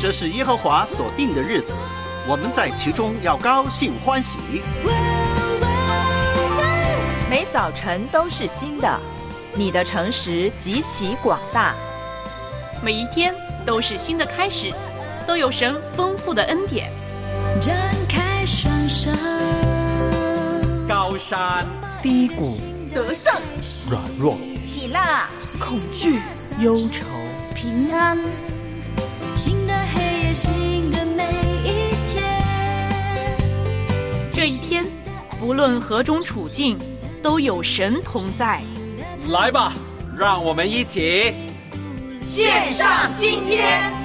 这是耶和华所定的日子，我们在其中要高兴欢喜。 每早晨都是新的，你的诚实极其广大。 每一天都是新的开始，都有神丰富的恩典。 张开双手， 高山低谷， 得胜软弱， 喜乐恐惧，忧愁， 平安，新的黑夜，新的每一天。 这一天，不论何种处境，都有神同在。 来吧，让我们一起献上今天。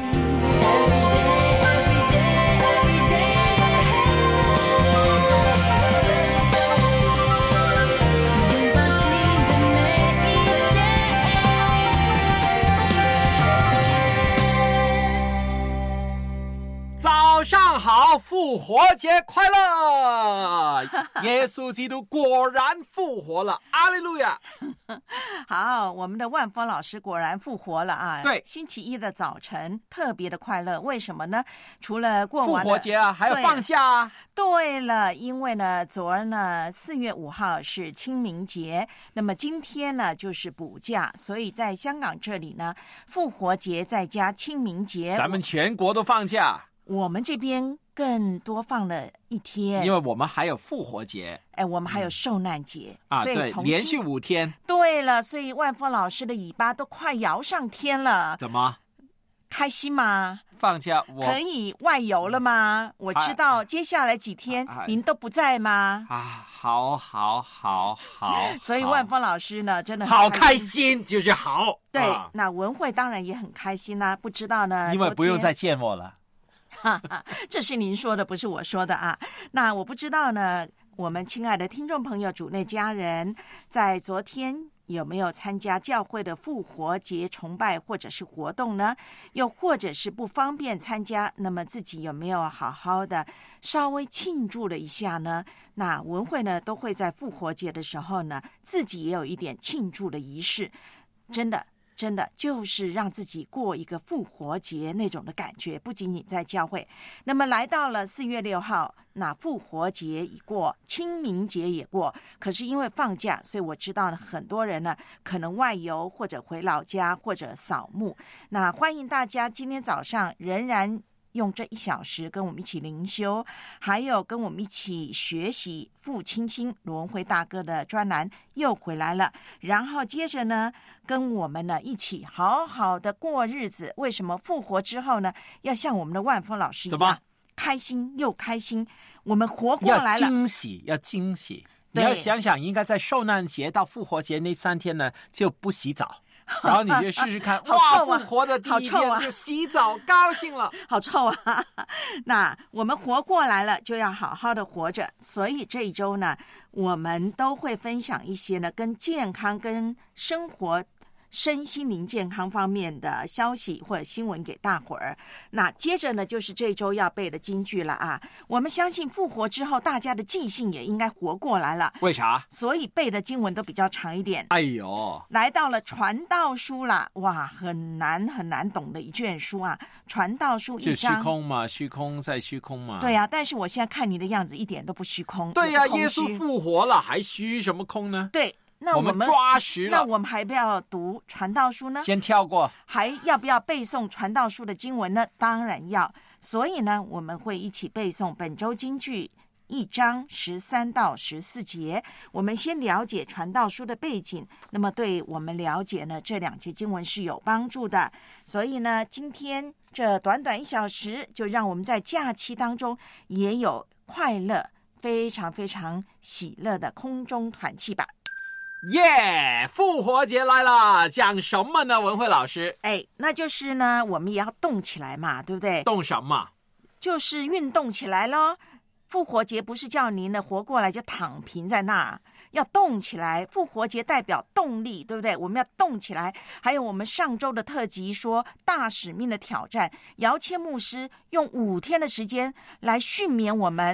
早上好，复活节快乐！耶稣基督果然复活了，阿利路亚！ 好，我们的万峰老师果然复活了啊！ 对， 星期一的早晨特别的快乐，为什么呢？除了过完复活节啊，还有放假啊。 对了，因为呢，昨儿呢4月5号是清明节，那么今天呢就是补假，所以在香港这里呢，复活节再加清明节， 咱们全国都放假。 我们这边更多放了一天， 因为我们还有复活节， 我们还有受难节啊， 所以对，连续5天。 对了，所以万峰老师的尾巴都快摇上天了。 怎么？ 开心吗？ 放假可以外游了吗？我知道接下来几天您都不在吗？ 好， 所以万峰老师呢，真的好开心，就是好。 对，那文慧当然也很开心啦。不知道呢， 因为不用再见我了。 这是您说的，不是我说的啊。那我不知道呢，我们亲爱的听众朋友、主内家人，在昨天有没有参加教会的复活节崇拜或者是活动呢？又或者是不方便参加，那么自己有没有好好的稍微庆祝了一下呢？那文慧呢，都会在复活节的时候呢，自己也有一点庆祝的仪式，真的就是让自己过一个复活节那种的感觉，不仅仅在教会。那么来到了4月6号，那复活节已过，清明节也过，可是因为放假，所以我知道很多人呢可能外游或者回老家或者扫墓。那欢迎大家今天早上仍然用这1小时跟我们一起灵修，还有跟我们一起学习傅清新罗文辉大哥的专栏又回来了，然后接着呢跟我们呢一起好好的过日子。为什么复活之后呢要像我们的万峰老师一样开心又开心？我们活过来了， 要惊喜。你要想想，应该在受难节到复活节那3天呢就不洗澡，然后你就试试看，哇，复活的第一天就洗澡，高兴了， 好臭啊！那我们活过来了，就要好好的活着。所以这一周呢，我们都会分享一些呢跟健康、跟生活、身心灵健康方面的消息或者新闻给大伙儿。那接着呢，就是这周要背的金句了啊！我们相信复活之后，大家的记性也应该活过来了。 为啥？ 所以背的经文都比较长一点。 哎呦， 来到了传道书啦，哇，很难懂的一卷书啊！传道书1章， 就虚空嘛，虚空再虚空嘛。 对啊，但是我现在看你的样子一点都不虚空。 对啊，耶稣复活了，还虚什么空呢？ 对。那我们抓实了， 那我们还不要读传道书呢？ 先跳过。 还要不要背诵传道书的经文呢？当然要。所以呢，我们会一起背诵本周金句1章13到14节。我们先了解传道书的背景，那么对我们了解呢这2节经文是有帮助的。所以呢，今天这短短1小时，就让我们在假期当中也有快乐、非常非常喜乐的空中团契吧。 耶！复活节来了，讲什么呢？文慧老师， 那就是呢，我们也要动起来嘛，对不对？ 动什么？ 就是运动起来咯。复活节不是叫您呢活过来就躺平在那儿，要动起来。复活节代表动力，对不对？我们要动起来。还有我们上周的特辑说大使命的挑战，姚谦牧师用5天的时间来训勉我们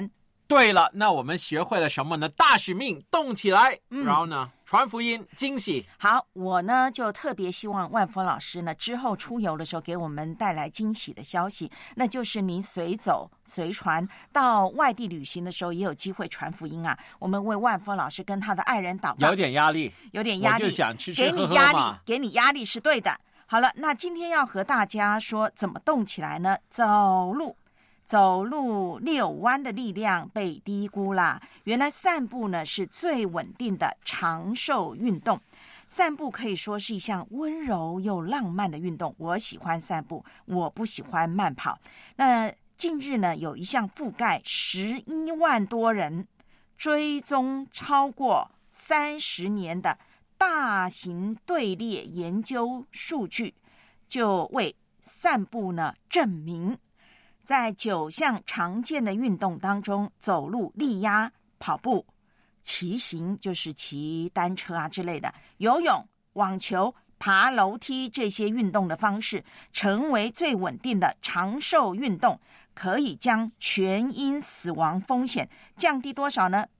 对了，那我们学会了什么呢？大使命，动起来。然后呢，传福音，惊喜。 好，我呢就特别希望万峰老师呢之后出游的时候给我们带来惊喜的消息，那就是您随走随传到外地旅行的时候也有机会传福音啊。我们为万峰老师跟他的爱人祷告。 有点压力， 有点压力， 我就想吃吃喝喝嘛。 给你压力是对的。好了，那今天要和大家说怎么动起来呢？走路遛弯的力量被低估啦。原来散步呢是最稳定的长寿运动。散步可以说是一项温柔又浪漫的运动。我喜欢散步，我不喜欢慢跑。那近日呢，有一项覆盖11万多人、追踪超过30年的大型队列研究数据，就为散步呢证明。在9项常见的运动当中，走路、力压、跑步、骑行就是骑单车啊之类的，游泳、网球、爬楼梯这些运动的方式成为最稳定的长寿运动，可以将全因死亡风险降低多少呢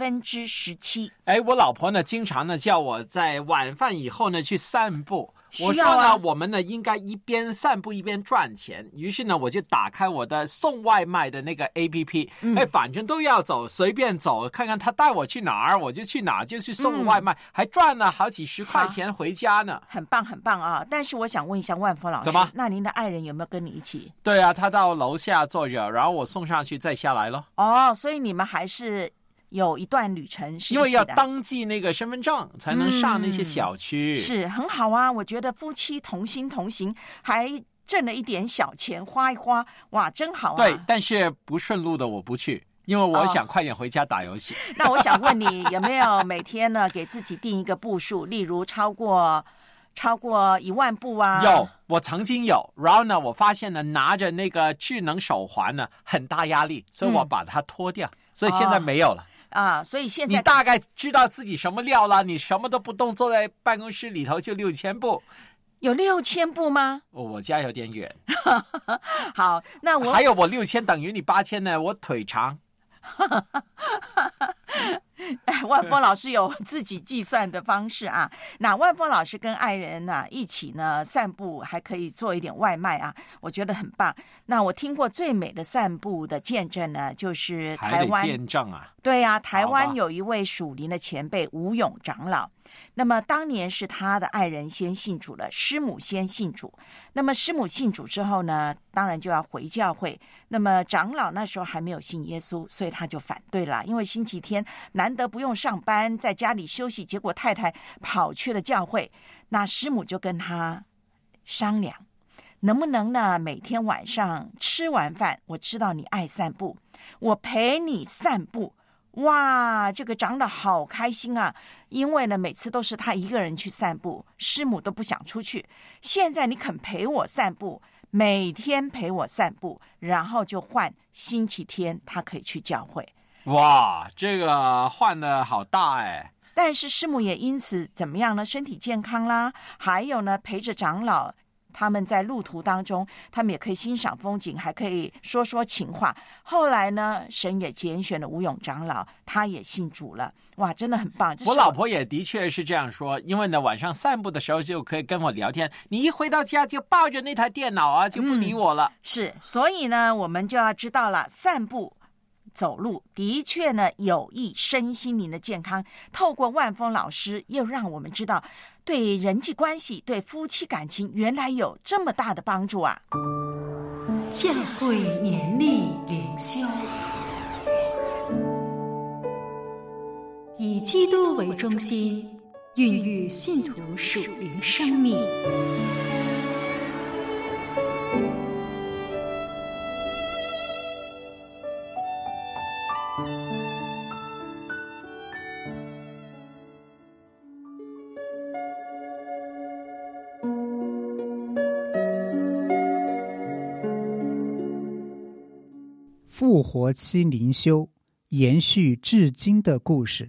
？17%。 我老婆呢经常呢叫我在晚饭以后呢去散步。我说呢， 我们呢应该一边散步一边赚钱。于是呢，我就打开我的送外卖的那个 APP，反正都要走，随便走，看看他带我去哪儿，我就去哪儿，就去送外卖，还赚了好几十块钱回家呢。 很棒，很棒啊！但是我想问一下万峰老师， 怎么？ 那您的爱人有没有跟你一起？ 对啊，他到楼下坐着，然后我送上去再下来咯。 哦，所以你们还是有一段旅程是一起的， 因为要登记那个身份证才能上那些小区。 是很好啊，我觉得夫妻同心同行，还挣了一点小钱花一花，哇，真好啊。 对，但是不顺路的我不去，因为我想快点回家打游戏。 那我想问你，有没有每天呢给自己定一个步数，例如超过1万步啊？ 有，我曾经有。然后呢，我发现呢，拿着那个智能手环呢，很大压力，所以我把它脱掉，所以现在没有了。 所以现在你大概知道自己什么料了，你什么都不动，坐在办公室里头就6000步。 有6000步吗？ 我家有点远。 好，那还有我6000等于你8000呢，我腿长。 万峰老师有自己计算的方式啊。那万峰老师跟爱人呢一起呢散步，还可以做一点外卖啊，我觉得很棒。那我听过最美的散步的见证呢，就是台湾。还得见证啊？ 对啊，台湾有一位属灵的前辈吴勇长老。那么当年是他的爱人先信主了，师母先信主。那么师母信主之后呢，当然就要回教会。那么长老那时候还没有信耶稣，所以他就反对了，因为星期天难得不用上班，在家里休息，结果太太跑去了教会。那师母就跟他商量，能不能呢每天晚上吃完饭，我知道你爱散步，我陪你散步。哇，这个长老好开心啊，因为呢每次都是他一个人去散步，师母都不想出去。现在你肯陪我散步，每天陪我散步，然后就换星期天他可以去教会。 哇，这个换的好大哎！ 但是师母也因此怎么样呢？身体健康啦，还有呢陪着长老，他们在路途当中，他们也可以欣赏风景，还可以说说情话。后来呢，神也拣选了吴勇长老，他也信主了。哇，真的很棒！ 我老婆也的确是这样说，因为呢，晚上散步的时候就可以跟我聊天，你一回到家就抱着那台电脑啊，就不理我了。 是，所以呢，我们就要知道了，散步走路的确呢有益身心灵的健康。透过万峰老师又让我们知道，对人际关系、对夫妻感情原来有这么大的帮助啊。 教会年历灵修，以基督为中心，孕育信徒属灵生命。 复活期灵修，延续至今的故事。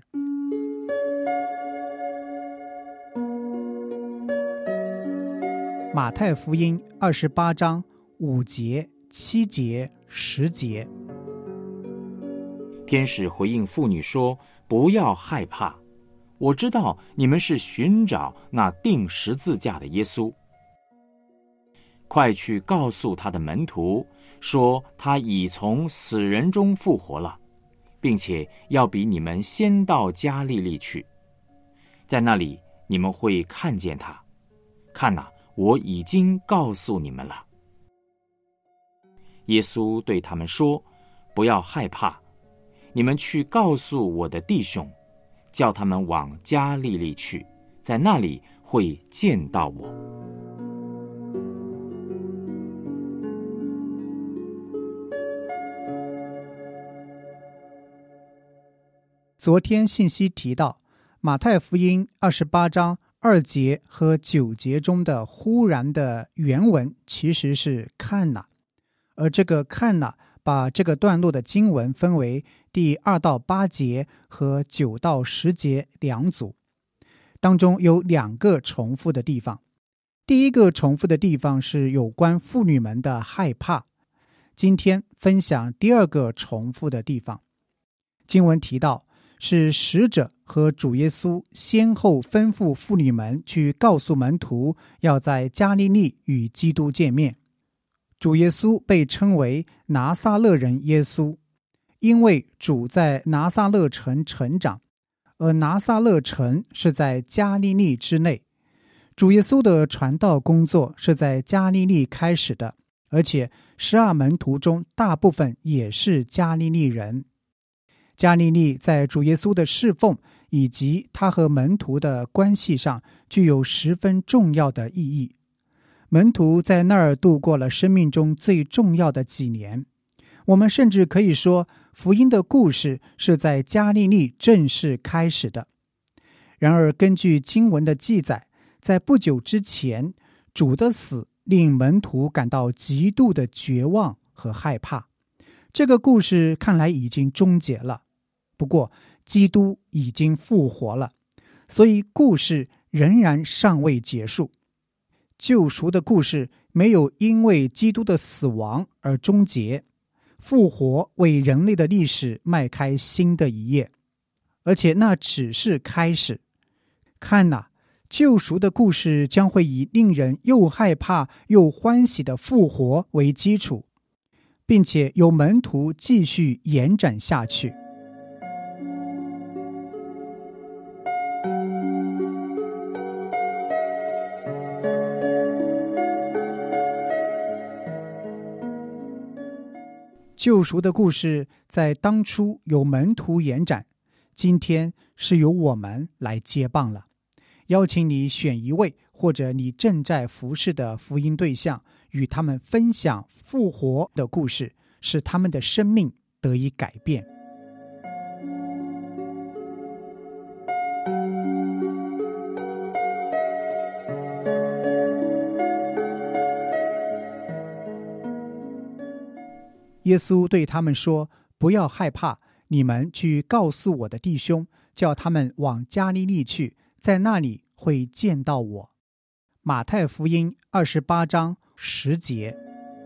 马太福音28章5节、7节、10节。 天使回应妇女说：不要害怕，我知道你们是寻找那钉十字架的耶稣。快去告诉他的门徒，说他已从死人中复活了，并且要比你们先到加利利去，在那里你们会看见他。看哪，我已经告诉你们了。耶稣对他们说：不要害怕，你们去告诉我的弟兄，叫他们往加利利去，在那里会见到我。 昨天信息提到，马太福音28章2节和9节中的忽然的原文其实是看哪，而这个看哪把这个段落的经文分为第2到8节和9到10节两组，当中有2个重复的地方。第一个重复的地方是有关妇女们的害怕。今天分享第2个重复的地方。经文提到，是使者和主耶稣先后吩咐妇女们去告诉门徒，要在加利利与基督见面。主耶稣被称为拿撒勒人耶稣，因为主在拿撒勒城成长，而拿撒勒城是在加利利之内。主耶稣的传道工作是在加利利开始的，而且12门徒中大部分也是加利利人。加利利在主耶稣的侍奉以及他和门徒的关系上具有十分重要的意义。门徒在那儿度过了生命中最重要的几年。我们甚至可以说，福音的故事是在加利利正式开始的。然而，根据经文的记载，在不久之前，主的死令门徒感到极度的绝望和害怕。这个故事看来已经终结了，不过基督已经复活了，所以故事仍然尚未结束。救赎的故事没有因为基督的死亡而终结，复活为人类的历史迈开新的一页，而且那只是开始。看哪，救赎的故事将会以令人又害怕又欢喜的复活为基础，并且由门徒继续延展下去。救赎的故事在当初由门徒延展，今天是由我们来接棒了。邀请你选一位或者你正在服侍的福音对象，与他们分享复活的故事，使他们的生命得以改变。耶稣对他们说：不要害怕，你们去告诉我的弟兄，叫他们往加利利去，在那里会见到我。马太福音28章10节。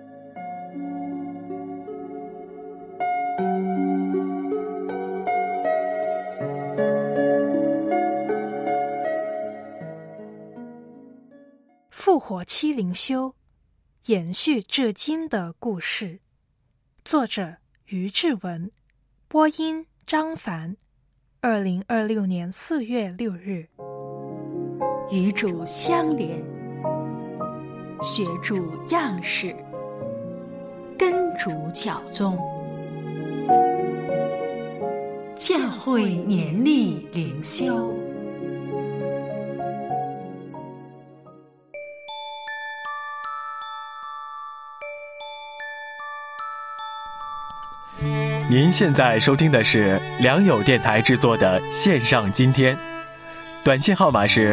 复活期灵修，延续至今的故事。作者于志文，播音张凡。2026年4月6日。 与主相连，学主样式，跟主脚踪。教会年历灵修。 您现在收听的是良友电台制作的线上今天，短信号码是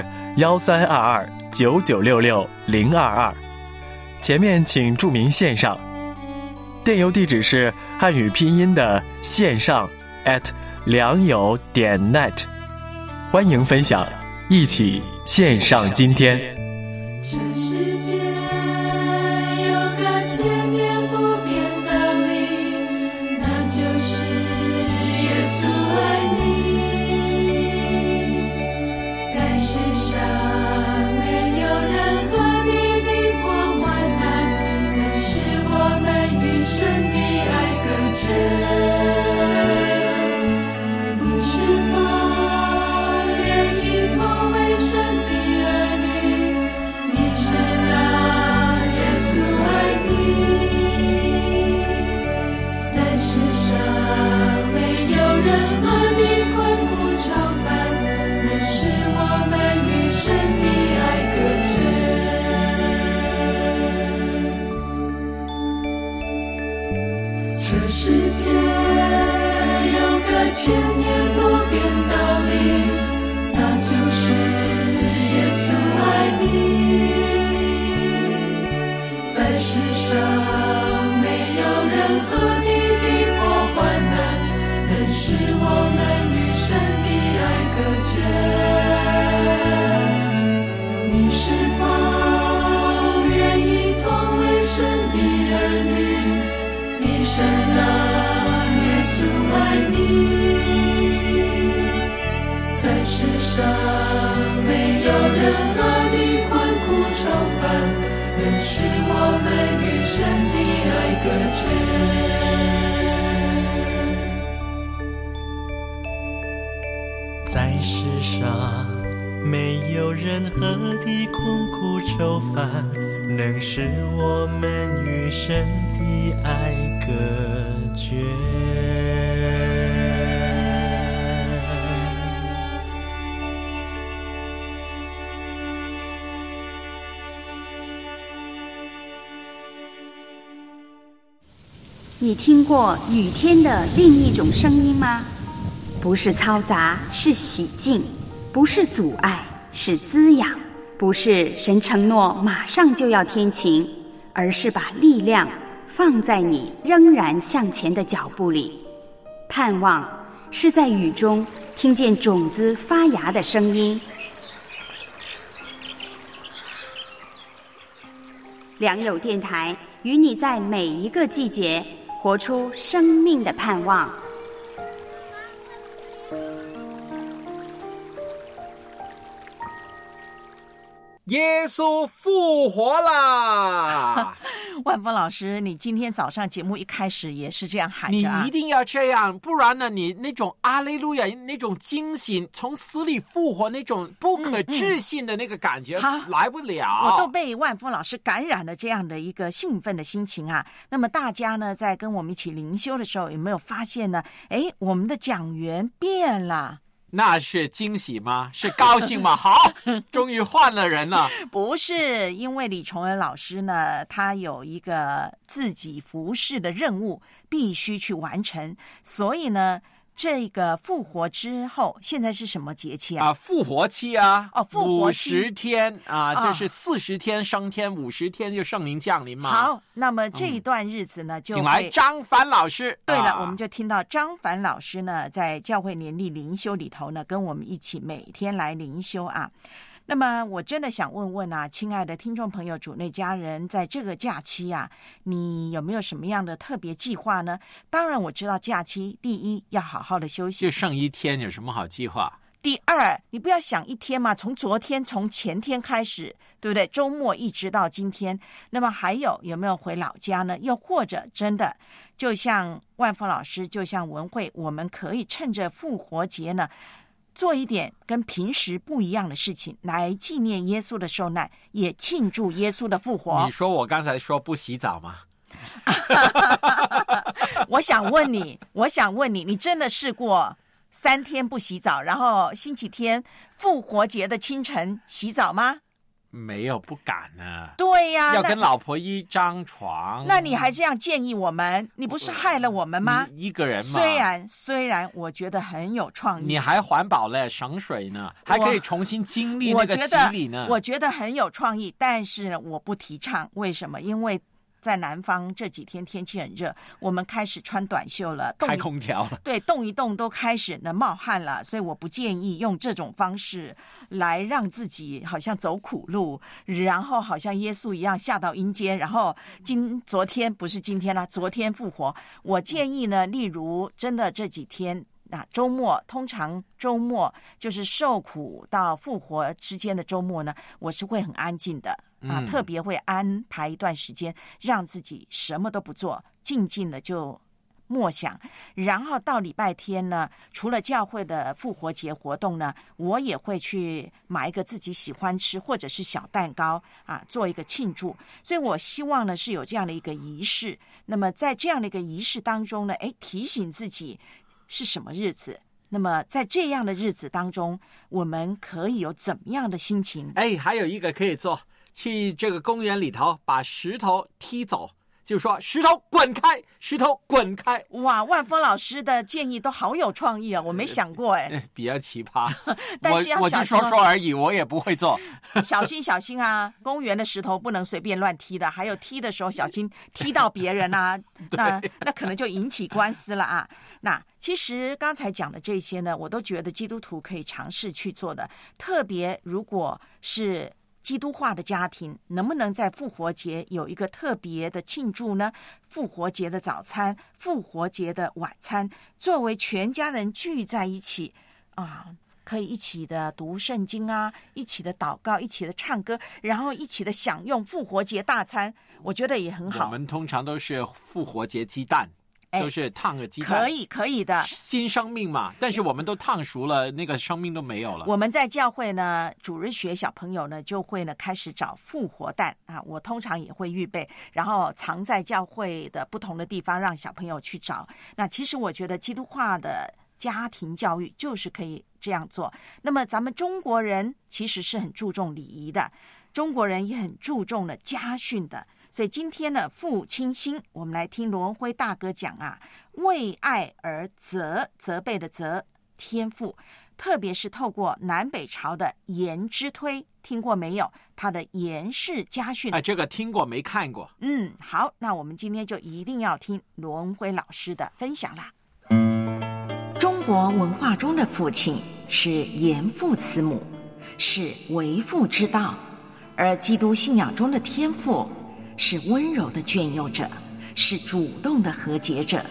13229966-022，前面请注明线上，电邮地址是汉语拼音的线上良友.net， 欢迎分享，一起线上今天。 这世界有个千年不变的理，那就是神的爱隔绝。你是否愿意同为神的儿女？你是让耶稣爱你，在世上没有任何的困苦愁烦能使我们与神的爱隔绝。这世界有个千年不变道理，那就是耶稣爱你。在世上没有任何的逼迫患难能使我们与神的爱隔绝。你是否愿意同为神的儿女？一生让耶稣爱你。在世上没有任何的困苦愁烦能使我们与神的爱隔绝。 在世上没有任何的困苦愁烦能使我们与神的爱隔绝。 你听过雨天的另一种声音吗？不是嘈杂，是洗净；不是阻碍，是滋养；不是神承诺马上就要天晴，而是把力量放在你仍然向前的脚步里。盼望是在雨中听见种子发芽的声音。良友电台与你在每一个季节活出生命的盼望。 耶稣复活啦！ 万峰老师，你今天早上节目一开始也是这样喊着啊， 你一定要这样，不然呢，你那种阿利路亚那种惊喜，从死里复活那种不可置信的那个感觉，来不了。 我都被万峰老师感染了这样的一个兴奋的心情啊。那么大家呢，在跟我们一起灵修的时候，有没有发现呢？我们的讲员变了。 那是惊喜吗？是高兴吗？好，终于换了人了。 不是，因为李崇恩老师呢，他有一个自己服侍的任务必须去完成，所以呢，这个复活之后，现在是什么节气啊？ 复活期啊！ 复活期 50天啊，就是40天升天，50天就圣灵降临嘛。 好，那么这一段日子呢，就请来张凡老师。 对了，我们就听到张凡老师呢，在教会年历灵修里头呢，跟我们一起每天来灵修啊。那么我真的想问问啊，亲爱的听众朋友、主内家人，在这个假期啊，你有没有什么样的特别计划呢？当然我知道假期第一要好好的休息， 就剩1天，有什么好计划？ 第二，你不要想一天嘛，从昨天、从前天开始，对不对？周末一直到今天，那么还有没有回老家呢？又或者真的就像万峰老师，就像文慧，我们可以趁着复活节呢，做一点跟平时不一样的事情，来纪念耶稣的受难，也庆祝耶稣的复活。 你说我刚才说不洗澡吗？ 我想问你，你真的试过3天不洗澡，然后星期天复活节的清晨洗澡吗？ 没有，不敢呢。 对呀， 要跟老婆一张床。 那你还这样建议我们，你不是害了我们吗？ 一个人嘛。 虽然我觉得很有创意， 你还环保嘞，省水呢，还可以重新经历那个洗礼呢。 我觉得很有创意，但是我不提倡。为什么？因为在南方这几天天气很热，我们开始穿短袖了， 开空调了， 对，动一动都开始冒汗了，所以我不建议用这种方式来让自己好像走苦路，然后好像耶稣一样下到阴间，然后昨天不是今天啦，昨天复活。我建议呢，例如真的这几天那周末通常周末就是受苦到复活之间的周末呢，我是会很安静的特别会安排一段时间让自己什么都不做，静静的就默想。然后到礼拜天呢，除了教会的复活节活动呢，我也会去买一个自己喜欢吃或者是小蛋糕做一个庆祝。所以我希望呢是有这样的一个仪式，那么在这样的一个仪式当中呢，提醒自己是什么日子，那么在这样的日子当中我们可以有怎么样的心情。 还有一个可以做，去这个公园里头把石头踢走，就说石头滚开，石头滚开。 哇，万峰老师的建议都好有创意啊，我没想过比较奇葩但是要我就说而已，我也不会做小心啊，公园的石头不能随便乱踢的，还有踢的时候小心踢到别人啊那可能就引起官司了啊。那其实刚才讲的这些呢，我都觉得基督徒可以尝试去做的，特别如果是基督化的家庭，能不能在复活节有一个特别的庆祝呢？复活节的早餐，复活节的晚餐，作为全家人聚在一起可以一起的读圣经一起的祷告，一起的唱歌，然后一起的享用复活节大餐，我觉得也很好。 我们通常都是复活节鸡蛋，都是烫个鸡蛋， 可以的， 新生命嘛。但是我们都烫熟了，那个生命都没有了。 我们在教会呢，主日学小朋友呢就会呢开始找复活蛋我通常也会预备，然后藏在教会的不同的地方，让小朋友去找。那其实我觉得基督化的家庭教育就是可以这样做。那么咱们中国人其实是很注重礼仪的，中国人也很注重了家训的。所以今天呢，父亲星，我们来听罗文辉大哥讲为爱而责，责备的责，天父，特别是透过南北朝的颜之推，听过没有？他的颜氏家训这个听过没看过。 好，那我们今天就一定要听罗文辉老师的分享啦。中国文化中的父亲是严父慈母，是为父之道，而基督信仰中的天父是温柔的眷佑者，是主动的和解者。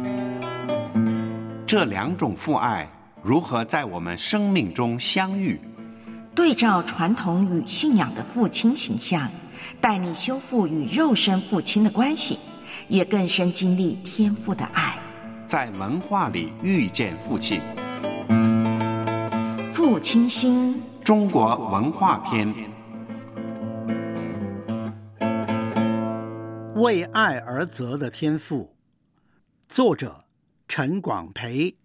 这两种父爱如何在我们生命中相遇？ 对照传统与信仰的父亲形象，带你修复与肉身父亲的关系，也更深经历天父的爱， 在文化里遇见父亲。 父亲心， 中国文化篇。 为爱而责的天父，作者陈广培。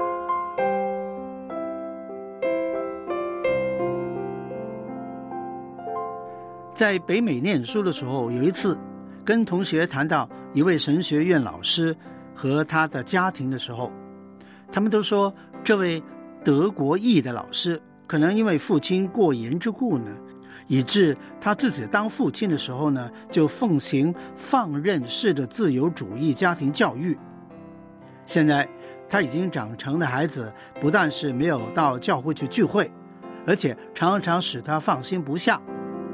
在北美念书的时候，有一次跟同学谈到一位神学院老师和他的家庭的时候，他们都说这位德国裔的老师可能因为父亲过严之故呢，以致他自己当父亲的时候呢，就奉行放任式的自由主义家庭教育。现在他已经长成的孩子，不但是没有到教会去聚会，而且常常使他放心不下。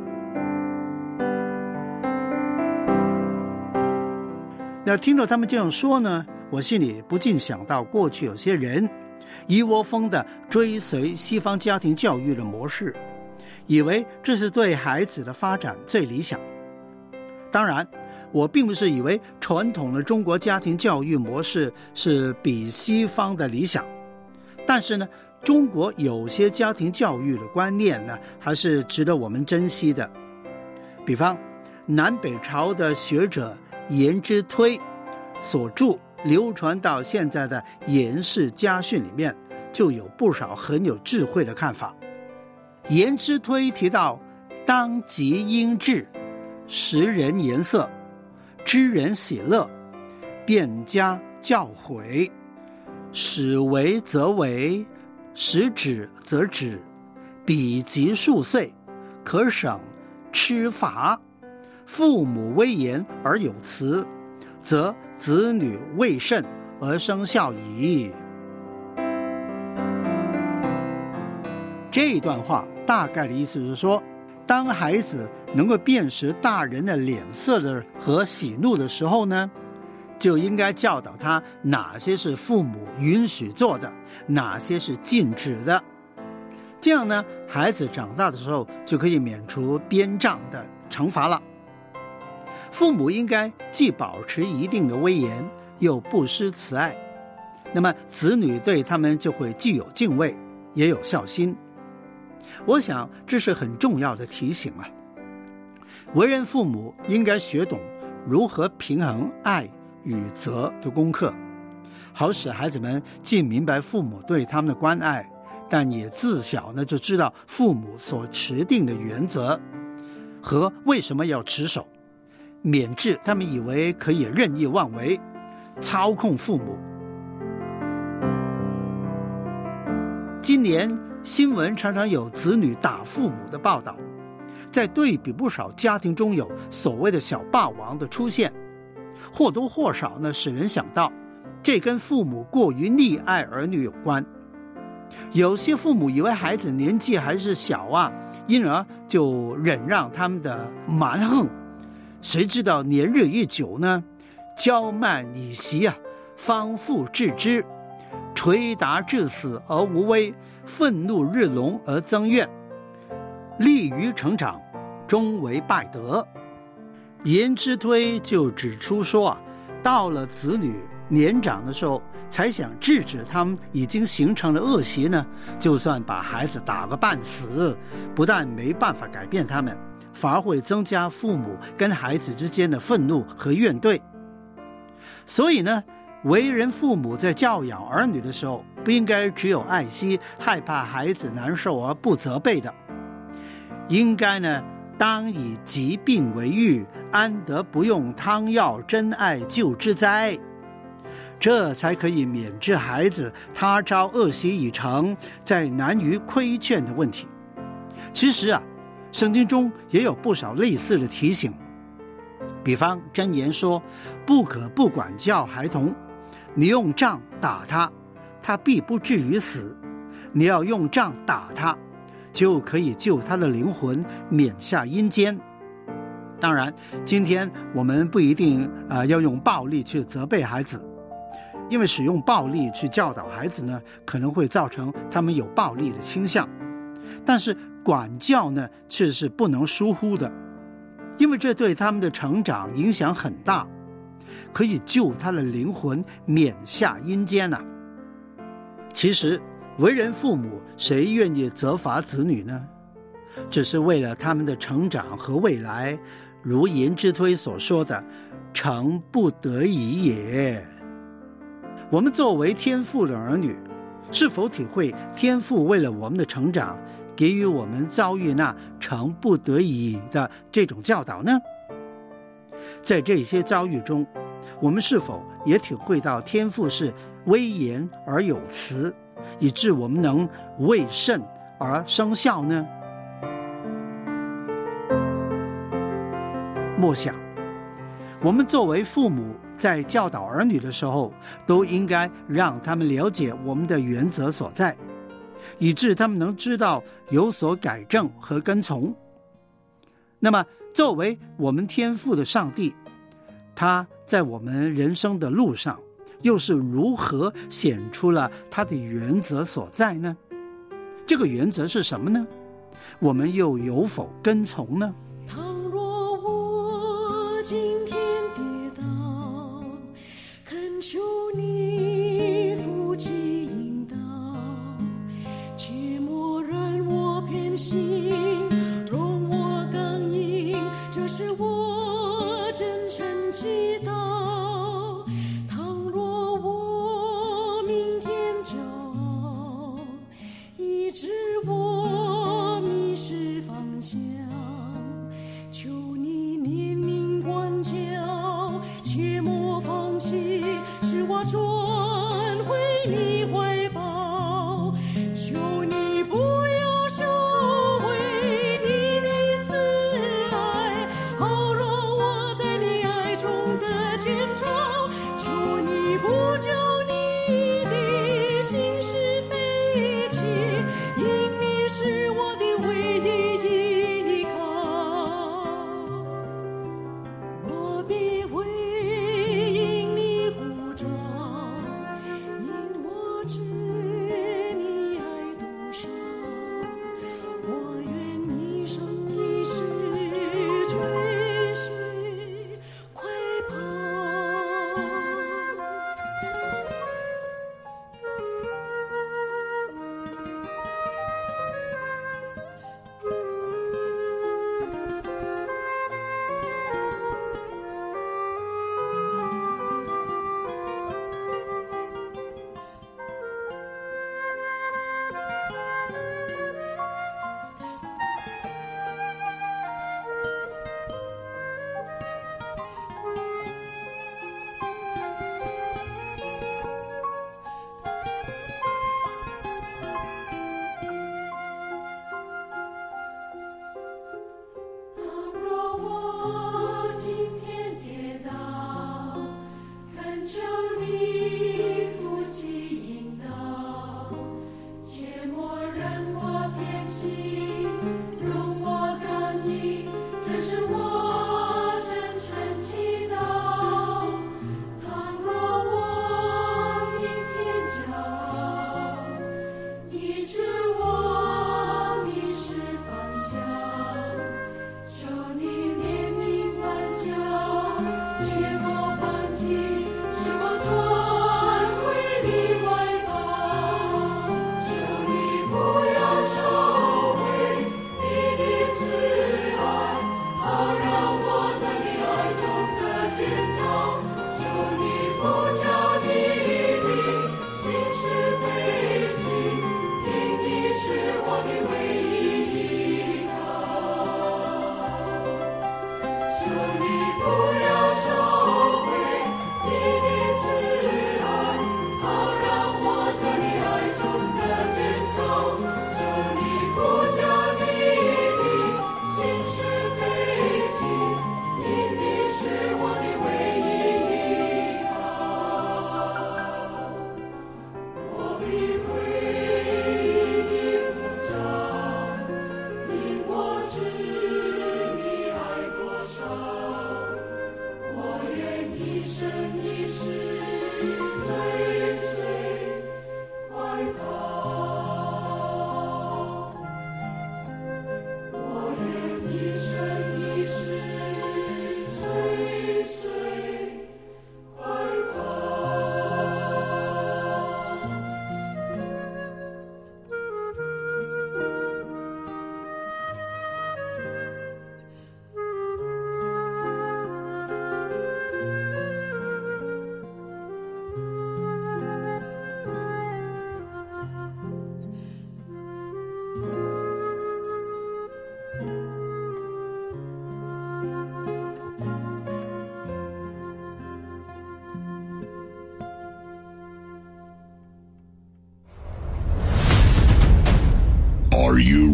那听到他们这样说呢，我心里不禁想到过去有些人一窝蜂地追随西方家庭教育的模式，以为这是对孩子的发展最理想。当然，我并不是以为传统的中国家庭教育模式是比西方的理想，但是呢，中国有些家庭教育的观念呢，还是值得我们珍惜的。比方，南北朝的学者颜之推所著流传到现在的颜氏家训里面，就有不少很有智慧的看法。颜之推提到，当即应制，识人颜色，知人喜乐，便加教诲，使为则为，使止则止，彼及数岁，可省吃罚。父母威严而有慈，则子女未慎而生孝矣。这一段话大概的意思是说，当孩子能够辨识大人的脸色的和喜怒的时候呢， 就应该教导他哪些是父母允许做的，哪些是禁止的。这样呢，孩子长大的时候就可以免除鞭杖的惩罚了。父母应该既保持一定的威严，又不失慈爱，那么子女对他们就会既有敬畏，也有孝心。我想这是很重要的提醒啊。为人父母应该学懂如何平衡爱与责的功课，好使孩子们既明白父母对他们的关爱，但也自小呢就知道父母所持定的原则和为什么要持守，免致他们以为可以任意妄为，操控父母。今年新闻常常有子女打父母的报道，在对比不少家庭中有所谓的小霸王的出现，或多或少呢使人想到这跟父母过于溺爱儿女有关。有些父母以为孩子年纪还是小啊，因而就忍让他们的蛮横，谁知道年日一久呢，骄慢以习啊，方复置之，捶打致死而无威，愤怒日隆而增怨，利于成长，终为败德。颜之推就指出说啊，到了子女年长的时候，才想制止他们已经形成的恶习呢，就算把孩子打个半死，不但没办法改变他们，反而会增加父母跟孩子之间的愤怒和怨怼。所以呢，为人父母在教养儿女的时候，不应该只有爱惜，害怕孩子难受而不责备的，应该呢，当以疾病为喻，安得不用汤药真爱救之哉？这才可以免致孩子他朝恶习已成，再难于规劝的问题。其实啊，圣经中也有不少类似的提醒，比方箴言说，不可不管教孩童，你用杖打他，他必不至于死；你要用杖打他，就可以救他的灵魂免下阴间。当然，今天我们不一定要用暴力去责备孩子，因为使用暴力去教导孩子呢，可能会造成他们有暴力的倾向。但是管教呢，却是不能疏忽的，因为这对他们的成长影响很大，可以救他的灵魂免下阴间啊。其实为人父母，谁愿意责罚子女呢？只是为了他们的成长和未来，如颜之推所说的，诚不得已也。我们作为天父的儿女，是否体会天父为了我们的成长，给予我们遭遇那诚不得已的这种教导呢？在这些遭遇中，我们是否也体会到天父是威严而有慈，以致我们能为圣而生孝呢？默想，我们作为父母在教导儿女的时候，都应该让他们了解我们的原则所在，以致他们能知道有所改正和跟从。那么作为我们天父的上帝，他在我们人生的路上又是如何显出了他的原则所在呢？这个原则是什么呢？我们又有否跟从呢？ 今天跌倒，恳求你扶起引导，切莫让我偏心，容我刚硬，这是我真诚祈祷。倘若我明天早，医治我迷失方向，求你怜悯管教，切莫放弃，使我转回你怀抱。求你不要收回你的慈爱，好让我在你爱中的建造。求你不叫你的心事废弃，因你是我的唯一依靠。我必回应你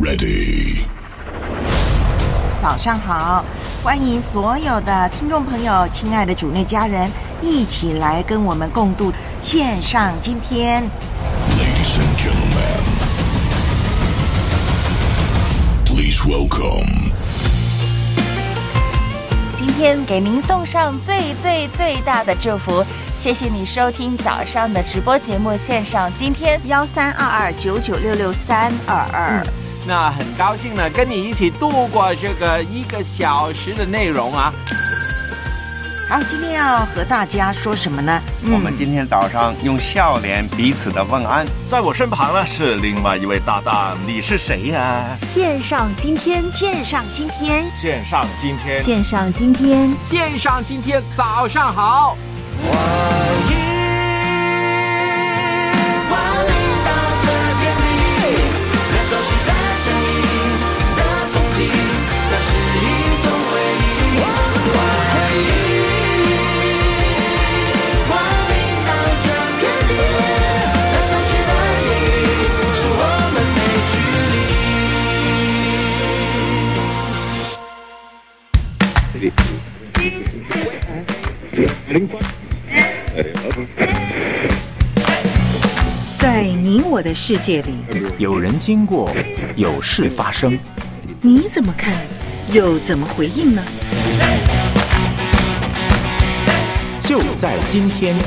ready。 早上好，欢迎所有的听众朋友，亲爱的主内家人，一起来跟我们共度线上今天。 Ladies and gentlemen, please welcome。 今天给您送上最大的祝福，谢谢你收听早上的直播节目线上今天 132299663222。 那很高兴呢，跟你一起度过这个1个小时的内容啊。 好，今天要和大家说什么呢？ 我们今天早上用笑脸彼此的问安。 在我身旁呢是另外一位搭档，你是谁呀？ 线上今天， 线上今天， 线上今天， 线上今天， 线上今天，早上好。 在你我的世界里， 有人经过，有事发生， 你怎么看，又怎么回应呢？ 就在今天。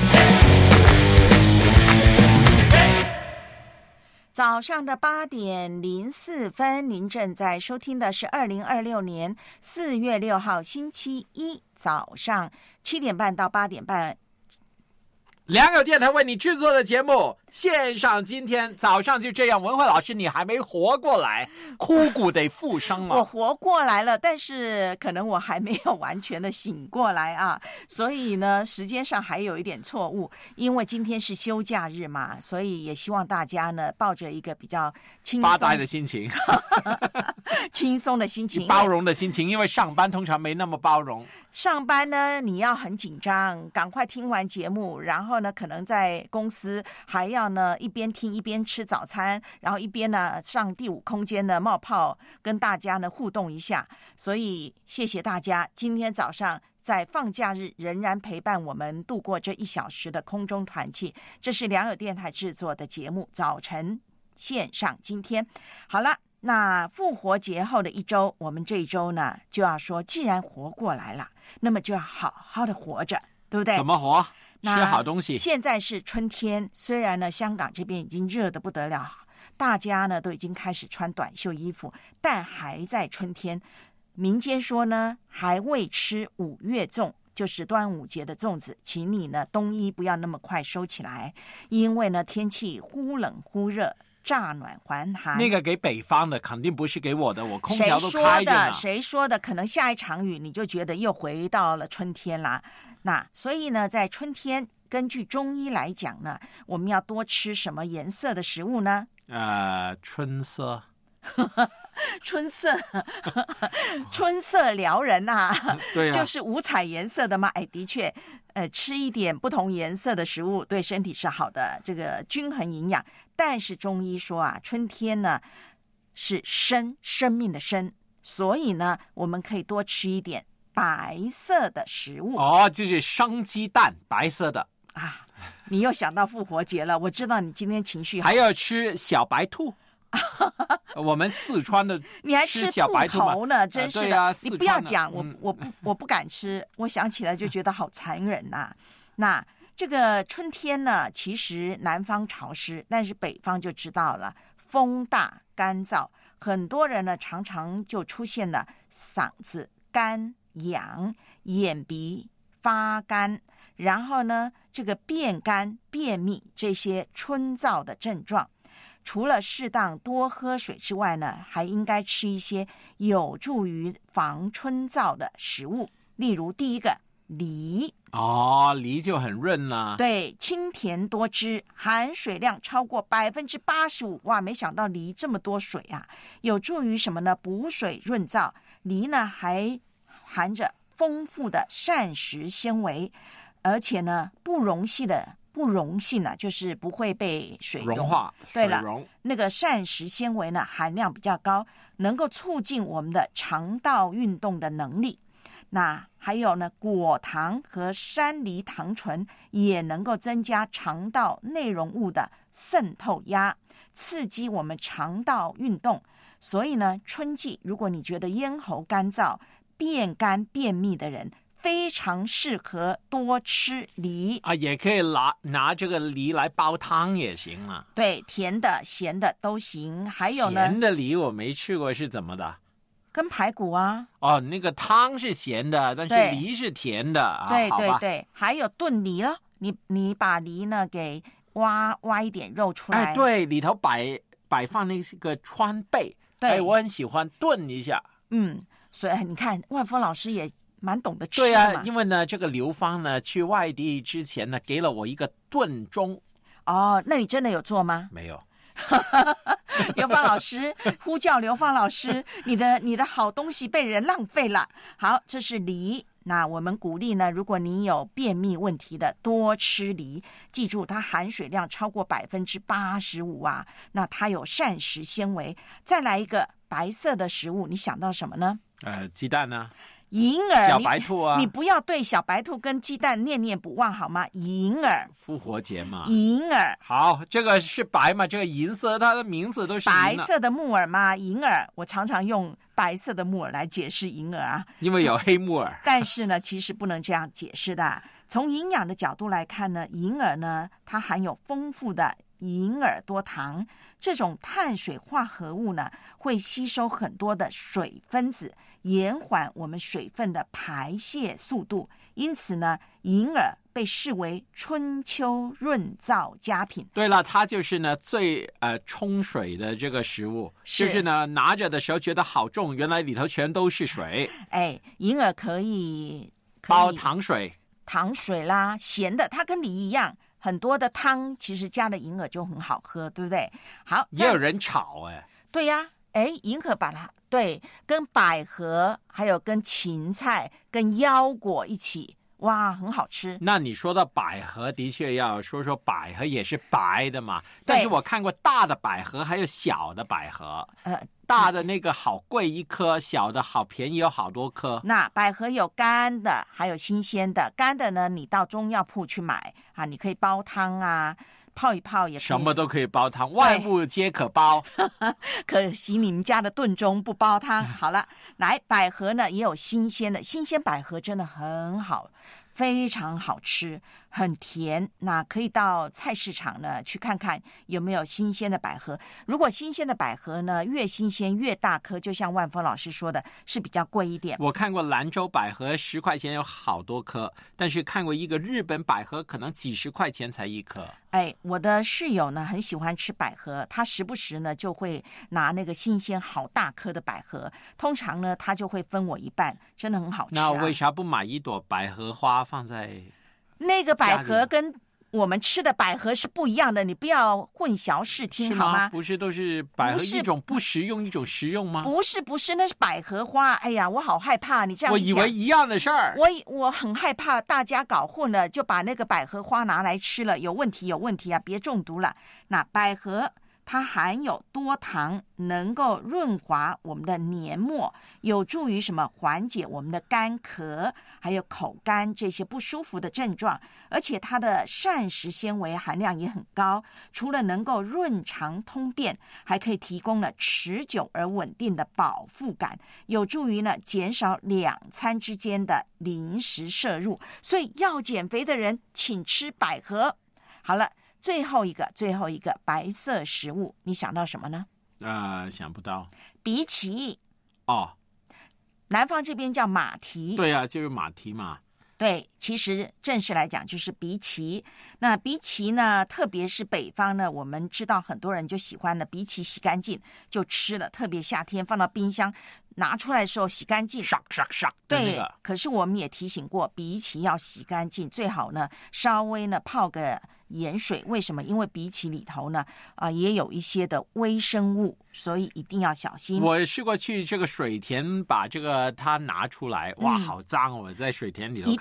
早上的8点04分，您正在收听的是2026年4月6号星期一早上7点半到8点半， 良友电台为你制作的节目线上今天早上就这样。文慧老师，你还没活过来，枯骨得复生嘛。 我活过来了，但是可能我还没有完全的醒过来啊，所以呢时间上还有一点错误。因为今天是休假日嘛，所以也希望大家呢抱着一个比较轻松发呆的心情轻松的心情， 包容的心情，因为上班通常没那么包容。 上班呢你要很紧张，赶快听完节目，然后呢可能在公司还要呢一边听一边吃早餐，然后一边呢上第5空间的冒泡跟大家呢互动一下。所以谢谢大家今天早上在放假日仍然陪伴我们度过这1小时的空中团契。这是良友电台制作的节目早晨线上今天。好了，那复活节后的1周，我们这一周呢就要说，既然活过来了，那么就要好好的活着，对不对？ 怎么活？吃好东西。 现在是春天，虽然呢香港这边已经热得不得了，大家呢都已经开始穿短袖衣服，但还在春天。民间说呢，还未吃5月粽，就是端午节的粽子，请你呢冬衣不要那么快收起来，因为呢天气忽冷忽热，乍暖还寒。 那个给北方的，肯定不是给我的，我空调都开着呢。 谁说的？可能下一场雨你就觉得又回到了春天啦。那所以呢，在春天，根据中医来讲呢，我们要多吃什么颜色的食物呢？ 春色。 春色春色撩人啊， 对啊， 就是5彩颜色的嘛。哎，的确，吃一点不同颜色的食物对身体是好的，这个均衡营养。但是中医说啊，春天呢是生命的生，所以呢我们可以多吃一点白色的食物。 哦，就是生鸡蛋，白色的啊。你又想到复活节了，我知道你今天情绪好。 还要吃小白兔。我们四川的你还吃小白兔头呢，真是的！ 啊、 你不要讲，我不敢吃，我想起来就觉得好残忍呐。那这个春天呢，其实南方潮湿，但是北方就知道了，风大干燥，很多人呢常常就出现了嗓子干痒、眼鼻发干，然后呢这个便干、便秘这些春燥的症状。除了适当多喝水之外呢，还应该吃一些有助于防春燥的食物，例如第一个梨。 哦，梨就很润了。 对，清甜多汁，含水量超过85%。哇，没想到梨这么多水啊！有助于什么呢？补水润燥。梨呢还含着丰富的膳食纤维，而且呢不溶系的不溶性啊，就是不会被水融化。 对了水溶， 那个膳食纤维呢含量比较高，能够促进我们的肠道运动的能力。那还有呢，果糖和山梨糖醇也能够增加肠道内容物的渗透压，刺激我们肠道运动。所以呢，春季如果你觉得咽喉干燥、便干便秘的人，非常适合多吃梨啊，也可以拿这个梨来煲汤也行啊。 对，甜的、咸的都行。还有呢， 咸的梨我没吃过，是怎么的？ 跟排骨啊。 哦，那个汤是咸的，但是梨是甜的啊。 对对好吧对，还有炖梨了，你把梨呢给挖一点肉出来。 哎，对，里头摆放那个川贝， 对， 我很喜欢炖一下。 所以你看万峰老师也蛮懂得吃的嘛。 对啊，因为呢，这个刘芳呢去外地之前呢，给了我一个炖盅。 哦，那你真的有做吗？ 没有。 刘芳老师呼叫刘芳老师，你的好东西被人浪费了。好，这是梨。那我们鼓励呢，如果你有便秘问题的，多吃梨。记住，它含水量超过85%啊。那它有膳食纤维。再来一个白色的食物，你想到什么呢？ 鸡蛋呢？ 银耳。 小白兔啊， 你不要对小白兔跟鸡蛋念念不忘好吗？银耳， 复活节嘛。 银耳。 好，这个是白嘛？这个银色，它的名字都是白色的木耳嘛，银耳。我常常用白色的木耳来解释银耳啊， 因为有黑木耳。 但是呢，其实不能这样解释的。从营养的角度来看呢，银耳呢，它含有丰富的银耳多糖，这种碳水化合物呢，会吸收很多的水分子，延缓我们水分的排泄速度。因此呢，银耳被视为春秋润燥佳品。 对了，它就是呢最冲水的这个食物，就是呢拿着的时候觉得好重，原来里头全都是水。 哎，银耳可以煲糖水啦，咸的，它跟梨一样。很多的汤其实加了银耳就很好喝，对不对？好， 也有人炒对呀，银耳把它跟百合还有跟芹菜跟腰果一起，哇，很好吃。 那你说到百合，的确要说百合也是白的嘛。但是我看过大的百合，还有小的百合。大的那个好贵一颗，小的好便宜，有好多颗。 那百合有干的，还有新鲜的。干的呢，你到中药铺去买啊，你可以煲汤啊，泡一泡也可以。 什么都可以煲汤，万物皆可煲。 可惜你们家的炖盅不煲汤。好了，来，百合呢也有新鲜的，新鲜百合真的很好。非常好吃，很甜。那可以到菜市场呢去看看有没有新鲜的百合。如果新鲜的百合呢越新鲜越大颗，就像万峰老师说的，是比较贵一点。 我看过兰州百合10块钱有好多颗，但是看过一个日本百合可能几十块钱才一颗。 我的室友呢很喜欢吃百合，他时不时呢就会拿那个新鲜好大颗的百合，通常呢他就会分我一半，真的很好吃。 那为啥不买一朵百合花放在那个百合跟我们吃的百合是不一样的，你不要混淆视听好吗？ 不是都是百合一种不实用一种实用吗？ 不是，那是百合花。哎呀，我好害怕你这样我以为一样的事儿。 我很害怕大家搞混了，就把那个百合花拿来吃了，有问题啊，别中毒了。那百合它含有多糖，能够润滑我们的黏膜，有助于什么？缓解我们的干咳还有口干这些不舒服的症状。而且它的膳食纤维含量也很高，除了能够润肠通便，还可以提供了持久而稳定的饱腹感，有助于呢减少2餐之间的零食摄入。所以要减肥的人请吃百合。好了，最后一个白色食物，你想到什么呢？ 想不到。 荸荠。南方这边叫马蹄。 对啊，就是马蹄嘛。 对，其实正式来讲就是荸荠。那荸荠呢，特别是北方呢，我们知道很多人就喜欢的荸荠洗干净就吃了，特别夏天放到冰箱拿出来的时候洗干净，对。可是我们也提醒过，荸荠要洗干净，最好呢稍微呢泡个盐水。为什么？因为荸荠里头呢也有一些的微生物，所以一定要小心。 我试过去这个水田把这个它拿出来，哇，好脏哦！我在水田里头看到它一定要洗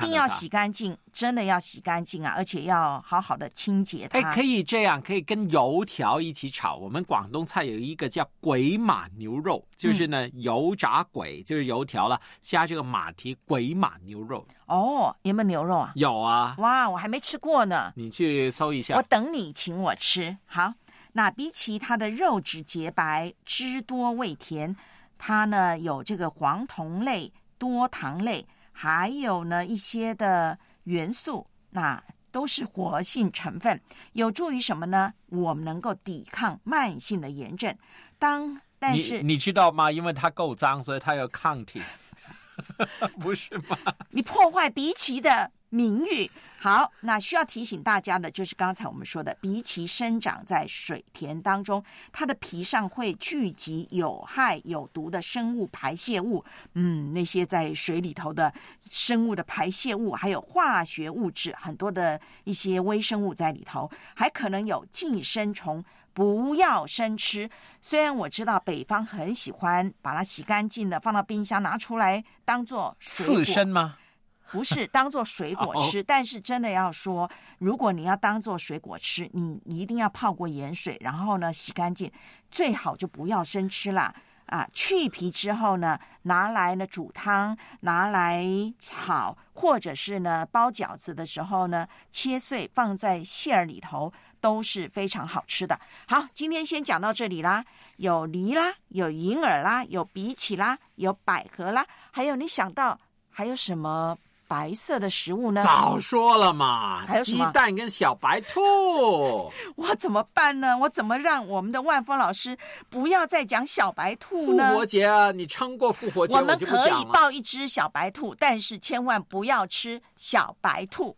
干净，真的要洗干净啊，而且要好好的清洁它。 可以这样，可以跟油条一起炒。我们广东菜有一个叫鬼马牛肉，就是呢油炸鬼，就是油条了，加这个马蹄鬼马牛肉。 哦，有没有牛肉啊？ 有啊。 哇，我还没吃过呢。 你去搜一下。 我等你请我吃。好，那荸荠它的肉质洁白，汁多味甜，它呢有这个黄酮类、多糖类，还有呢一些的元素，那都是活性成分，有助于什么呢？我们能够抵抗慢性的炎症。但是 你知道吗？因为它够脏，所以它有抗体。不是吗？ 你破坏荸荠的名誉。好，那需要提醒大家的就是刚才我们说的，荸荠生长在水田当中，它的皮上会聚集有害有毒的生物排泄物，那些在水里头的生物的排泄物，还有化学物质，很多的一些微生物在里头，还可能有寄生虫，不要生吃。虽然我知道北方很喜欢把它洗干净的放到冰箱拿出来当做水果， 刺身吗？ 不是当做水果吃，但是真的要说，如果你要当做水果吃，你一定要泡过盐水，然后呢洗干净，最好就不要生吃啦。去皮之后呢，拿来呢煮汤，拿来炒，或者是呢包饺子的时候呢切碎放在馅儿里头，都是非常好吃的。好，今天先讲到这里啦。有梨啦，有银耳啦，有荸荠啦，有百合啦，还有你想到还有什么白色的食物呢？ 早说了嘛， 还有什么？ 鸡蛋跟小白兔。 我怎么办呢？我怎么让我们的万峰老师不要再讲小白兔呢？ 复活节啊，你撑过复活节我们可以抱一只小白兔，但是千万不要吃小白兔。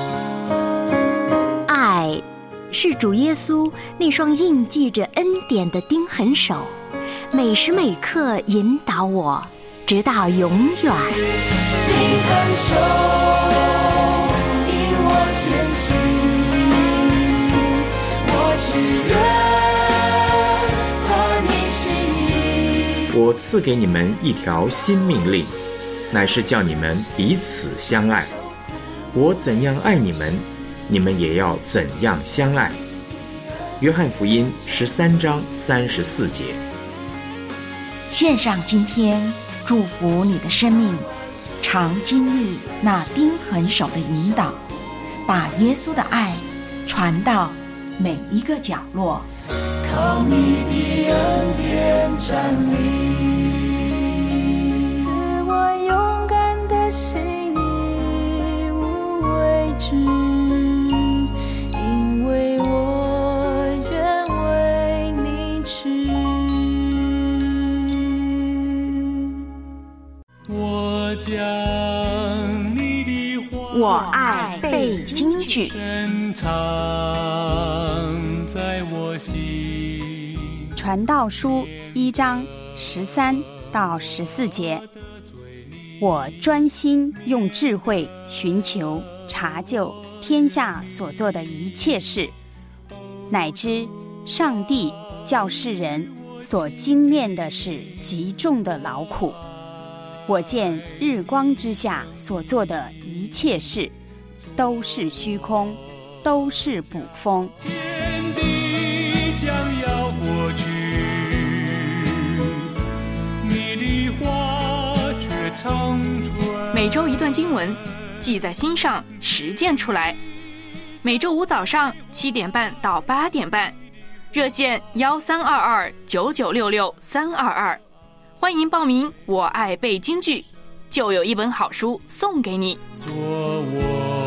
爱是主耶稣那双印记着恩典的钉痕手，每时每刻引导我，直到永远。 你很手引我前行，我只愿合你心意。 我赐给你们一条新命令，乃是叫你们彼此相爱。我怎样爱你们，你们也要怎样相爱。约翰福音13章34节。 献上今天，祝福你的生命常经历那钉痕手的引导，把耶稣的爱传到每一个角落。 靠你的恩典站立，赐我勇敢的心，义无畏惧，因为我愿为你去。 我将你的话， 我爱背京剧， 深藏在我心。 传道书1章13到14节。我专心用智慧寻求查究天下所做的一切事，乃知上帝叫世人所经炼的是极重的劳苦。我见日光之下所做的一切事，都是虚空，都是捕风。 天地将要过去，你的话却长存。 每周一段经文，记在心上，实践出来。每周五早上7点半到8点半，热线132299666322。欢迎报名，我爱背京剧，就有一本好书送给你。 做我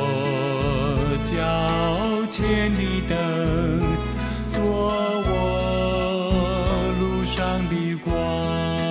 脚前的灯，做我路上的光。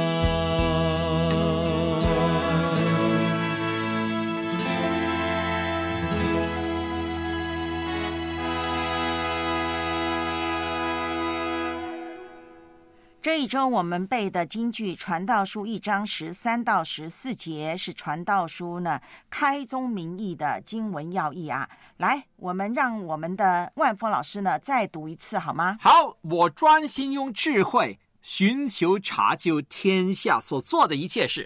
这一周我们背的京剧传道书1章13到14节是传道书呢开宗明义的经文要义啊。来，我们让我们的万峰老师呢再读一次好吗？ 好，我专心用智慧寻求查究天下所做的一切事，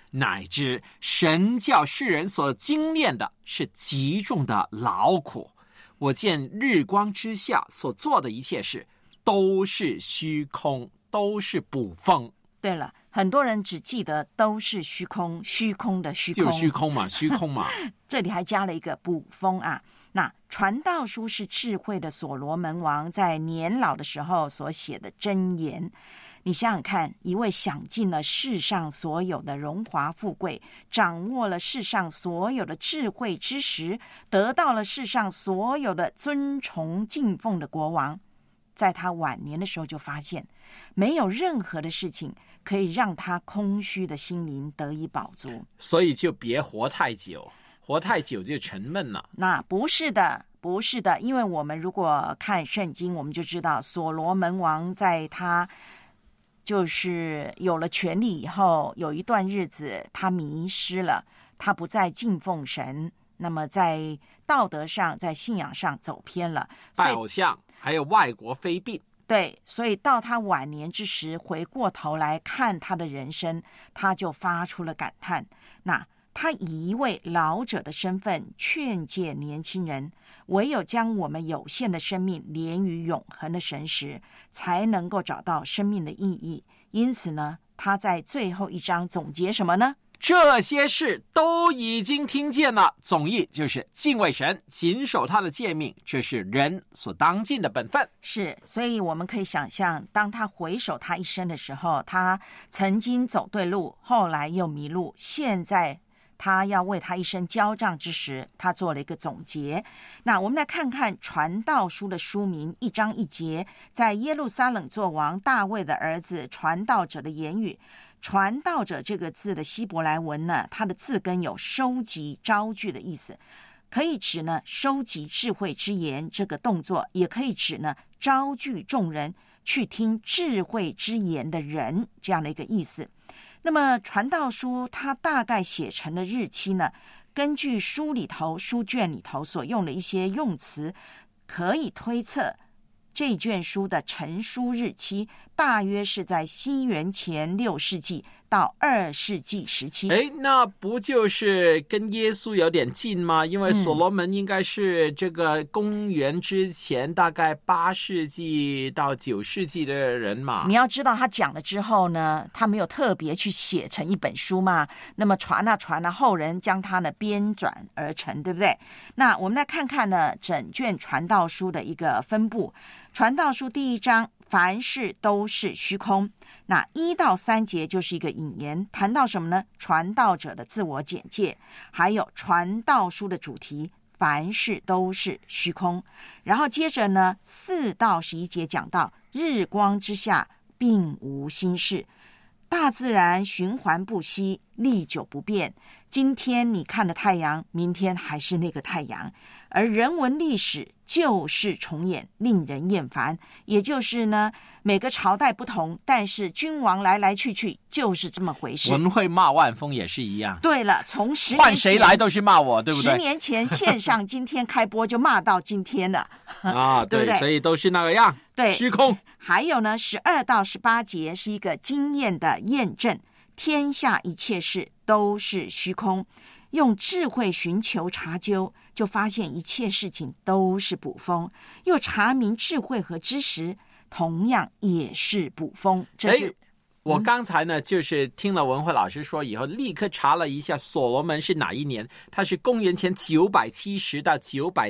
乃至神叫世人所经验的是极重的劳苦。我见日光之下所做的一切事都是虚空，都是捕风。 对了，很多人只记得都是虚空，虚空的虚空， 就虚空嘛，虚空嘛。 这里还加了一个捕风啊。那传道书是智慧的所罗门王在年老的时候所写的箴言。你想想看，一位享尽了世上所有的荣华富贵，掌握了世上所有的智慧知识，得到了世上所有的尊崇敬奉的国王，在他晚年的时候就发现，没有任何的事情可以让他空虚的心灵得以饱足。 所以就别活太久，活太久就沉闷了。 那不是的，不是的，因为我们如果看圣经，我们就知道所罗门王在他就是有了权力以后，有一段日子他迷失了，他不再敬奉神，那么在道德上在信仰上走偏了， 拜偶像还有外国妃嫔。 对，所以到他晚年之时，回过头来看他的人生，他就发出了感叹。那他以一位老者的身份劝诫年轻人，唯有将我们有限的生命连于永恒的神时，才能够找到生命的意义。因此呢，他在最后一章总结什么呢？ 这些事都已经听见了，总意就是敬畏神，谨守他的诫命，这是人所当尽的本分。 是，所以我们可以想象，当他回首他一生的时候，他曾经走对路，后来又迷路，现在他要为他一生交账之时，他做了一个总结。那我们来看看传道书的书名，一章一节，在耶路撒冷作王大卫的儿子传道者的言语。传道者这个字的希伯来文呢，它的字根有收集招聚的意思，可以指呢收集智慧之言这个动作，也可以指呢招聚众人去听智慧之言的人，这样的一个意思。那么传道书它大概写成的日期呢，根据书卷里头所用的一些用词，可以推测这卷书的成书日期大约是在西元前6世纪到2世纪时期。 那不就是跟耶稣有点近吗？因为所罗门应该是这个公元之前大概8世纪到9世纪的人嘛。 你要知道他讲了之后呢，他没有特别去写成一本书嘛，那么传啊传啊，后人将它呢编纂而成，对不对？那我们来看看呢整卷传道书的一个分布。传道书第1章，凡事都是虚空。那1到3节就是一个引言，谈到什么呢？传道者的自我简介，还有传道书的主题，凡事都是虚空。然后接着呢4到11节讲到日光之下并无新事，大自然循环不息，历久不变，今天你看的太阳，明天还是那个太阳。而人文历史旧事重演，令人厌烦。也就是呢，每个朝代不同，但是君王来来去去就是这么回事。 文会骂万峰也是一样。 对了，从10年前换谁来都是骂我，对不对？10 年前线上，今天开播就骂到今天了啊，对不对？所以都是那个样， 对， 虚空。 还有呢，12到18节是一个经验的验证，天下一切事都是虚空。用智慧寻求查究，就发现一切事情都是捕风，又查明智慧和知识同样也是捕风。这是我刚才呢就是听了文慧老师说以后，立刻查了一下所罗门是哪一年，他是公元前970到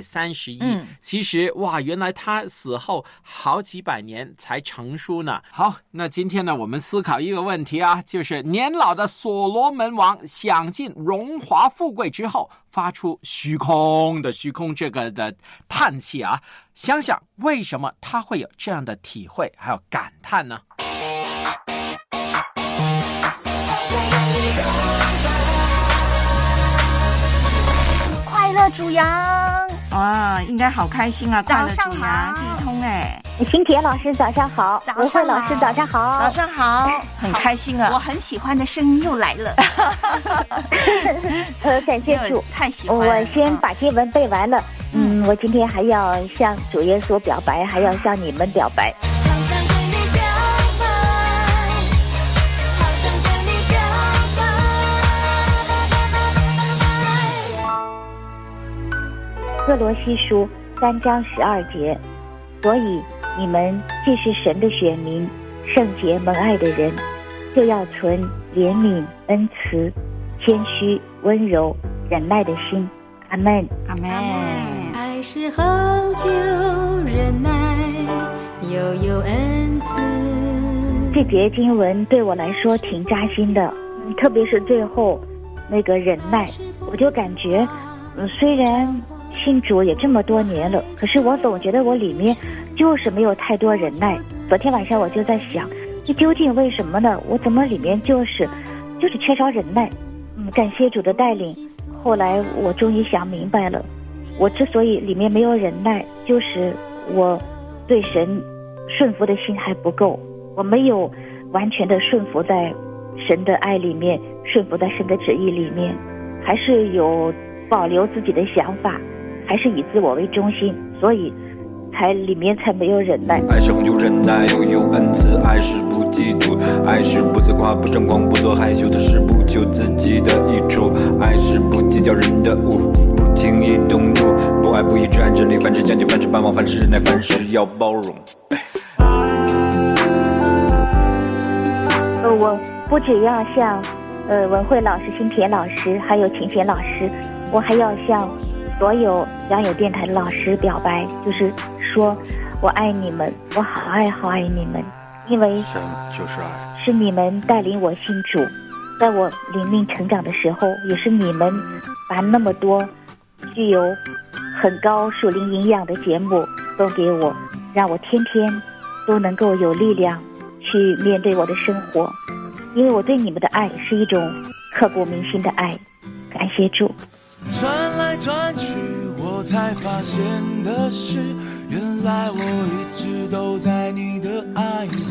931。其实哇，原来他死后好几百年才成书呢。好，那今天呢我们思考一个问题啊，就是年老的所罗门王享尽荣华富贵之后，发出虚空这个的叹气啊，想想为什么他会有这样的体会还有感叹呢？ 快乐主羊啊，应该好开心啊！快乐主羊第一通新田老师早上好，文慧老师早上好， 早上好，很开心啊！ 我很喜欢的声音又来了， 感谢主， 太喜欢了。 我先把经文背完了，我今天还要向主耶稣表白，还要向你们表白。 哥罗西书3章12节，所以你们既是神的选民，圣洁蒙爱的人，就要存怜悯、恩慈、谦虚、温柔、忍耐的心。阿们， 阿们。 爱是恒久忍耐，又有恩慈。 这节经文对我来说挺扎心的，特别是最后那个忍耐，我就感觉，虽然信主也这么多年了，可是我总觉得我里面就是没有太多忍耐。昨天晚上我就在想，这究竟为什么呢？我怎么里面就是缺少忍耐？感谢主的带领，后来我终于想明白了，我之所以里面没有忍耐，就是我对神顺服的心还不够，我没有完全的顺服在神的爱里面，顺服在神的旨意里面，还是有保留自己的想法，还是以自我为中心，所以里面才没有忍耐。 爱是恒久忍耐，又有恩慈，爱是不嫉妒，爱是不自夸，不争光，不做害羞的事，不求自己的益处，爱是不计较人的恶，不轻易动怒，不爱不义，只爱真理，凡事将就，凡事盼望，凡事忍耐，凡事要包容。 我不只要向文慧老师、新田老师还有秦贤老师，我还要向所有良友电台的老师表白，就是说我爱你们，我好爱好爱你们，因为神就是爱， 是你们带领我信主，在我灵命成长的时候，也是你们把那么多具有很高属灵营养的节目送给我，让我天天都能够有力量去面对我的生活，因为我对你们的爱是一种刻骨铭心的爱。感谢主。 转来转去，我才发现的是，原来我一直都在你的爱里。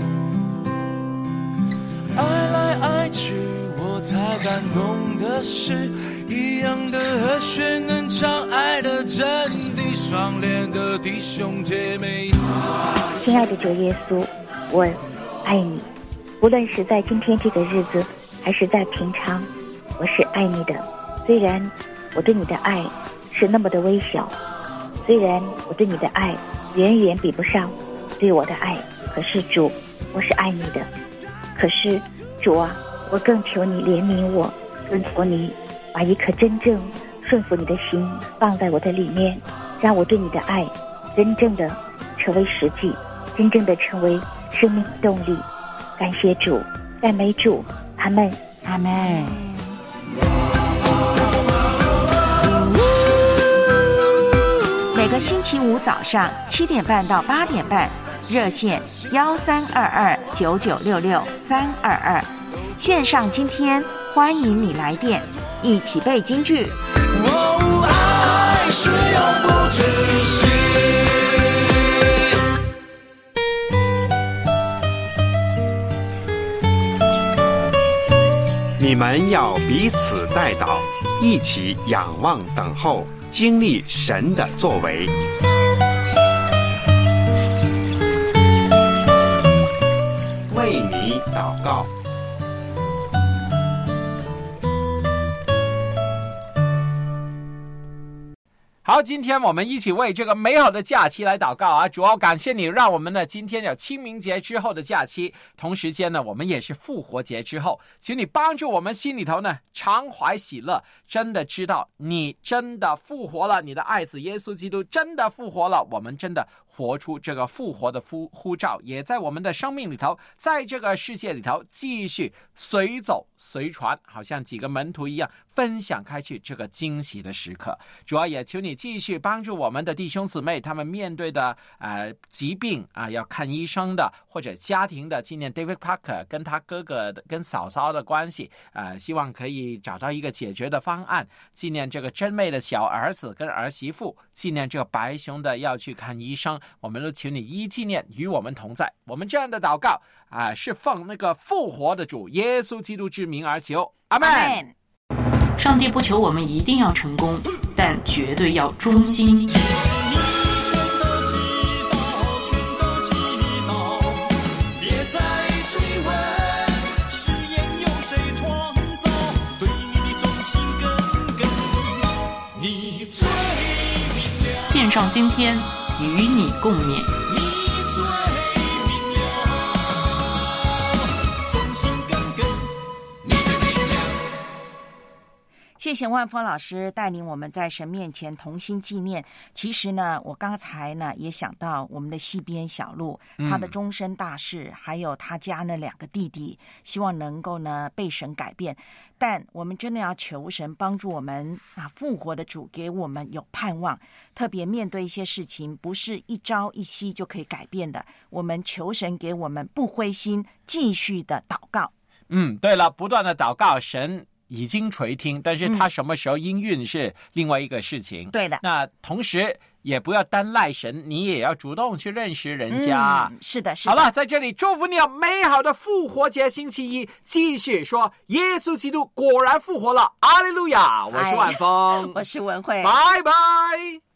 爱来爱去，我才感动的是，一样的和弦能唱爱的真谛，相恋的弟兄姐妹。 亲爱的主耶稣，我爱你，无论是在今天这个日子，还是在平常，我是爱你的。虽然我对你的爱是那么的微小，虽然我对你的爱远远比不上对我的爱，可是主，我是爱你的。可是主啊，我更求你怜悯我，更求你把一颗真正顺服你的心放在我的里面，让我对你的爱真正的成为实际，真正的成为生命动力。感谢主，赞美主，阿们， 阿们。每个星期五早上7点半到8点半，热线13229966-322，线上今天欢迎你来电，一起背京剧。 爱是永不止息。 你们要彼此代祷，一起仰望等候，经历神的作为。为你祷告。 好，今天我们一起为这个美好的假期来祷告啊！主要感谢你，让我们呢今天有清明节之后的假期，同时间呢我们也是复活节之后，请你帮助我们心里头呢常怀喜乐，真的知道你真的复活了，你的爱子耶稣基督真的复活了，我们真的活出这个复活的呼召，也在我们的生命里头，在这个世界里头继续随走随传，好像几个门徒一样分享开去这个惊喜的时刻。主要也求你继续帮助我们的弟兄姊妹，他们面对的疾病要看医生的，或者家庭的，纪念 David Parker 跟他哥哥跟嫂嫂的关系，希望可以找到一个解决的方案。纪念这个真妹的小儿子跟儿媳妇，纪念这个白熊的要去看医生，我们都求你一纪念与我们同在。我们这样的祷告是奉那个复活的主耶稣基督之名而求，阿们。 上帝不求我们一定要成功，但绝对要忠心。 你最线上今天与你共勉。 谢谢万峰老师带领我们在神面前同心纪念。其实呢，我刚才呢也想到我们的西边小路，他的终身大事，还有他家那2个弟弟，希望能够呢被神改变。但我们真的要求神帮助我们复活的主给我们有盼望，特别面对一些事情不是一朝一夕就可以改变的，我们求神给我们不灰心，继续的祷告。 对了，不断的祷告，神已经垂听，但是他什么时候应允是另外一个事情。 对的。 那同时也不要单赖神，你也要主动去认识人家。 是的，是的。 好了，在这里祝福你有美好的复活节星期一，继续说耶稣基督果然复活了，阿利路亚！我是万峰， 我是文慧， 拜拜。